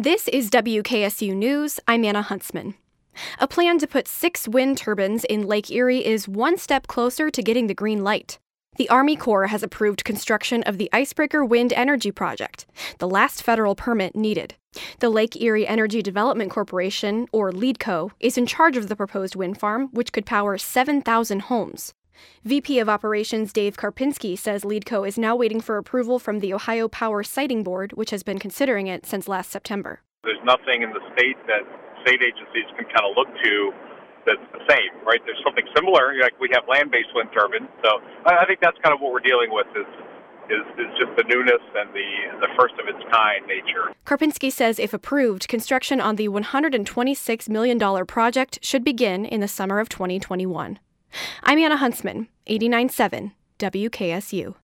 This is WKSU News. I'm Anna Huntsman. A plan to put 6 wind turbines in Lake Erie is one step closer to getting the green light. The Army Corps has approved construction of the Icebreaker Wind Energy Project, the last federal permit needed. The Lake Erie Energy Development Corporation, or LEEDCO, is in charge of the proposed wind farm, which could power 7,000 homes. VP of Operations Dave Karpinski says LEEDCO is now waiting for approval from the Ohio Power Siting Board, which has been considering it since last September. There's nothing in the state that state agencies can kind of look to that's the same, right? There's something similar, like we have land-based wind turbines. So I think that's kind of what we're dealing with is just the newness and the first of its kind nature. Karpinski says if approved, construction on the $126 million project should begin in the summer of 2021. I'm Anna Huntsman, 89.7 WKSU.